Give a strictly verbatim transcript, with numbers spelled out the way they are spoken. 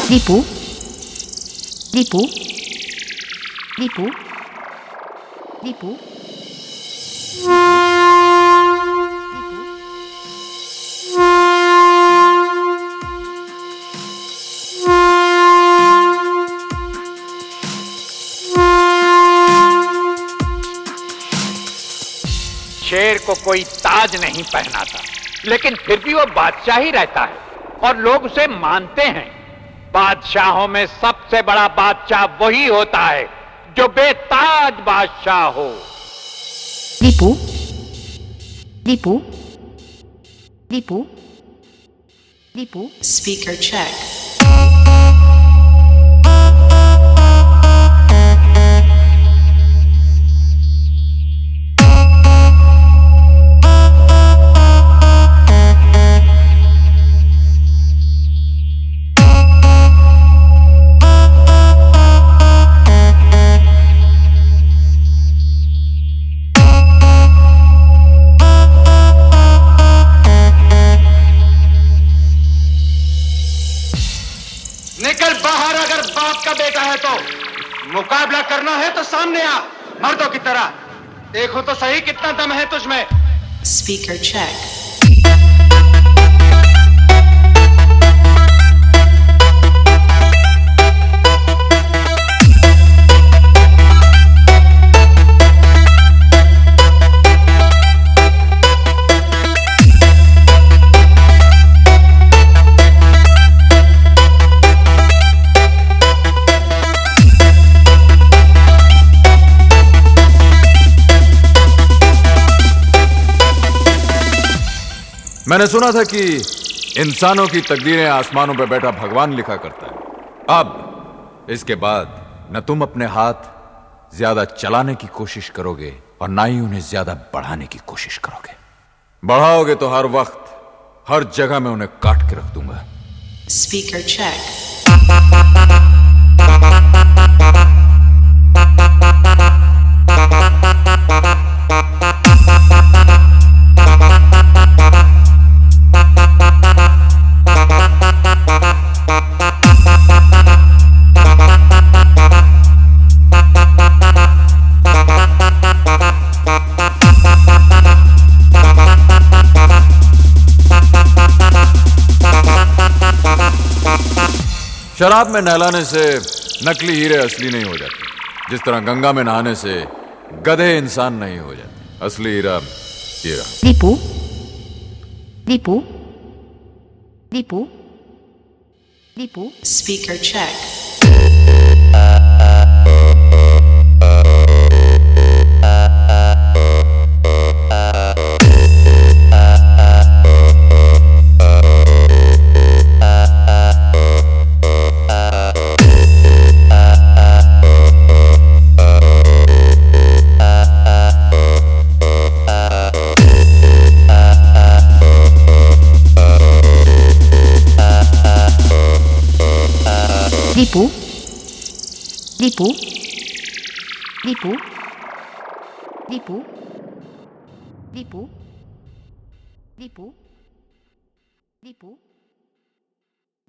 दीपू दीपू दीपू दीपू शेर को कोई ताज नहीं पहनाता, लेकिन फिर भी वो बादशाह ही रहता है और लोग उसे मानते हैं। बादशाहों में सबसे बड़ा बादशाह वही होता है जो बेताज बादशाह हो। Deepu Deepu Deepu Deepu Speaker check. निकल बाहर, अगर बाप का बेटा है तो। मुकाबला करना है तो सामने आ, मर्दों की तरह। देखो तो सही कितना दम है तुझमें। Speaker check. मैंने सुना था कि इंसानों की तकदीरें आसमानों पर बैठा भगवान लिखा करता है। अब इसके बाद न तुम अपने हाथ ज्यादा चलाने की कोशिश करोगे और ना ही उन्हें ज्यादा बढ़ाने की कोशिश करोगे। बढ़ाओगे तो हर वक्त हर जगह मैं उन्हें काट के रख दूंगा। Speaker check. शराब में नहलाने से नकली हीरे असली नहीं हो जाते, जिस तरह गंगा में नहाने से गधे इंसान नहीं हो जाते। असली हीरा हीरा। Deepu Deepu Deepu Deepu Speaker check. दीपू दीपू दीपू दीपू दीपू दीपू दीपू